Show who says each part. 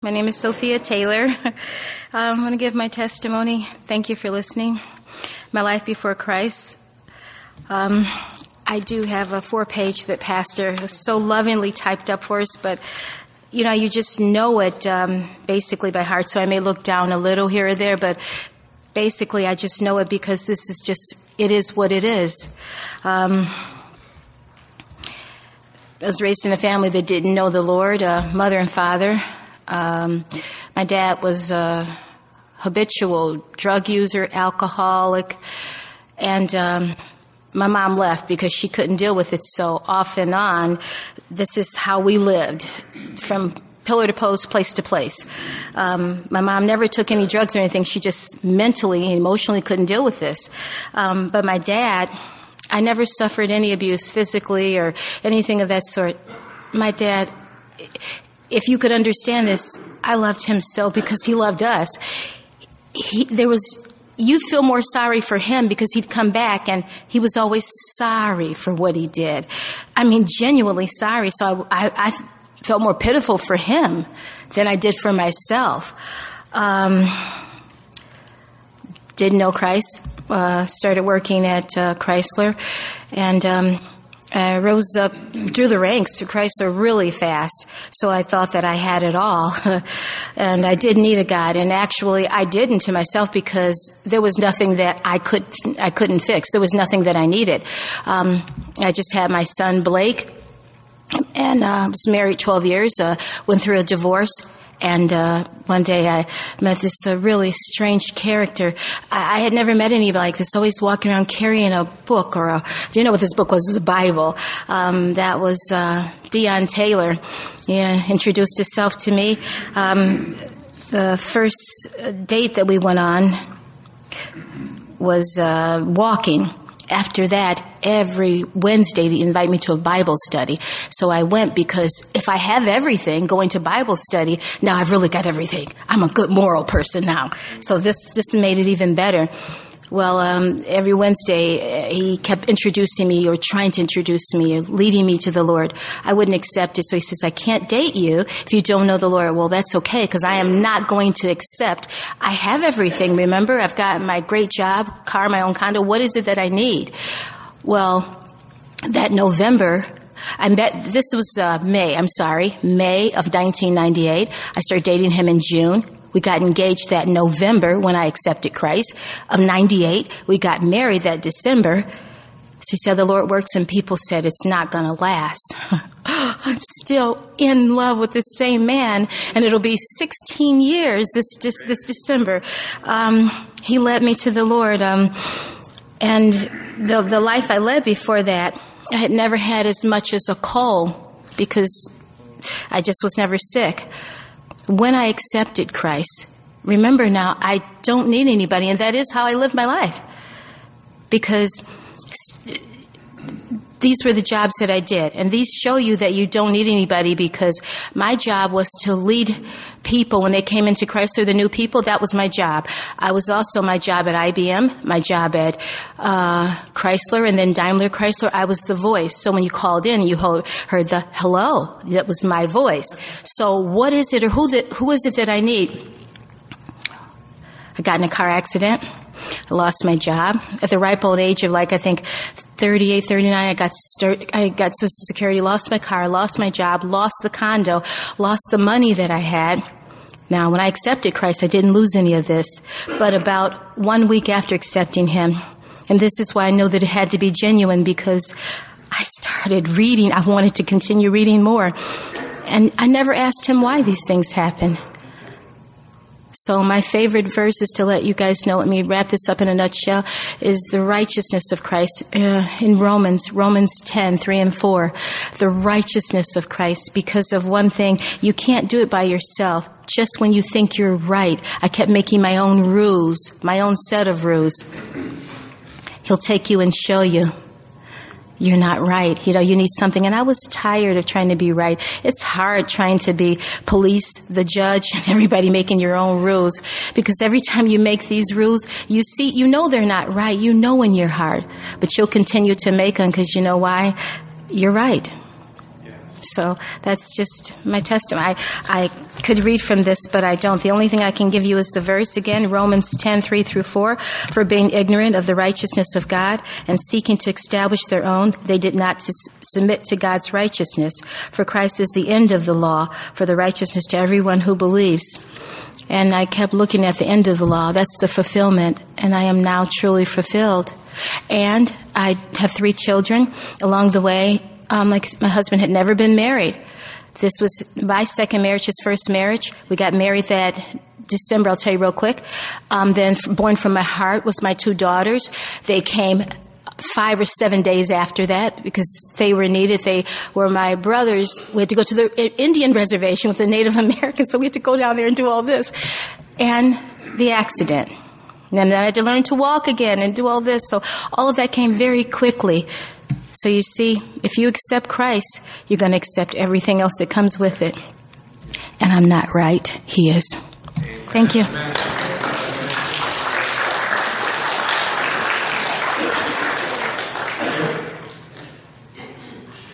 Speaker 1: My name is Sophia Taylor. I'm going to give my testimony. Thank you for listening. My life before Christ. I do have a 4-page that Pastor has so lovingly typed up for us, but you just know it basically by heart. So I may look down a little here or there, but basically I just know it because it is what it is. I was raised in a family that didn't know the Lord, mother and father. My dad was a habitual drug user, alcoholic, and my mom left because she couldn't deal with it. So off and on, this is how we lived, from pillar to post, place to place. My mom never took any drugs or anything. She just mentally and emotionally couldn't deal with this. But my dad, I never suffered any abuse physically or anything of that sort. My dad, if you could understand this, I loved him so because he loved us. You'd feel more sorry for him because he'd come back and he was always sorry for what he did. I mean, genuinely sorry. So I felt more pitiful for him than I did for myself. Didn't know Christ. Started working at Chrysler, and I rose up through the ranks to Chrysler really fast, so I thought that I had it all, and I didn't need a God, and actually I didn't to myself because there was nothing that I couldn't fix. There was nothing that I needed. I just had my son Blake, and was married 12 years, went through a divorce. And one day I met this really strange character. I had never met anybody like this, always walking around carrying a book do you know what this book was? It was a Bible. That was Dion Taylor. He introduced himself to me. The first date that we went on was walking. After that, every Wednesday they invite me to a Bible study. So I went because if I have everything, going to Bible study, now I've really got everything. I'm a good moral person now. So this made it even better. Well, every Wednesday he kept introducing me or trying to introduce me or leading me to the Lord. I wouldn't accept it. So he says, I can't date you if you don't know the Lord. Well, that's okay because I am not going to accept. I have everything. Remember, I've got my great job, car, my own condo. What is it that I need? Well, that November, this was May of 1998. I started dating him in June. We got engaged that November when I accepted Christ of 98. We got married that December. So he said the Lord works and people said it's not going to last. I'm still in love with this same man and it'll be 16 years this December. He led me to the Lord. And the life I led before that, I had never had as much as a cold because I just was never sick. When I accepted Christ, remember now, I don't need anybody, and that is how I live my life. Because these were the jobs that I did, and these show you that you don't need anybody because my job was to lead people when they came into Christ, or the new people. That was my job. I was also my job at IBM, my job at Chrysler, and then Daimler Chrysler. I was the voice. So when you called in, you heard the hello. That was my voice. So what is it, or who is it that I need? I got in a car accident. I lost my job at the ripe old age of I think 38, 39. I got Social Security, lost my car, lost my job, lost the condo, lost the money that I had. Now, when I accepted Christ, I didn't lose any of this. But about 1 week after accepting him, and this is why I know that it had to be genuine, because I started reading. I wanted to continue reading more. And I never asked him why these things happened. So my favorite verse is to let you guys know, let me wrap this up in a nutshell, is the righteousness of Christ in Romans 10, 3 and 4. The righteousness of Christ, because of one thing, you can't do it by yourself. Just when you think you're right, I kept making my own rules, my own set of rules. He'll take you and show you. You're not right. You need something. And I was tired of trying to be right. It's hard trying to be police, the judge, and everybody making your own rules. Because every time you make these rules, you know they're not right. You know in your heart. But you'll continue to make them because you know why? You're right. So that's just my testimony. I could read from this, but I don't. The only thing I can give you is the verse again, Romans 10:3-4. For being ignorant of the righteousness of God and seeking to establish their own, they did not submit to God's righteousness. For Christ is the end of the law, for the righteousness to everyone who believes. And I kept looking at the end of the law. That's the fulfillment. And I am now truly fulfilled. And I have 3 children. Along the way, like my husband had never been married. This was my second marriage, his first marriage. We got married that December, I'll tell you real quick. Then born from my heart was my 2 daughters. They came 5 or 7 days after that because they were needed. They were my brothers. We had to go to the Indian reservation with the Native Americans, so we had to go down there and do all this. And the accident. And then I had to learn to walk again and do all this. So all of that came very quickly. So you see, if you accept Christ, you're going to accept everything else that comes with it. And I'm not right. He is. Thank you.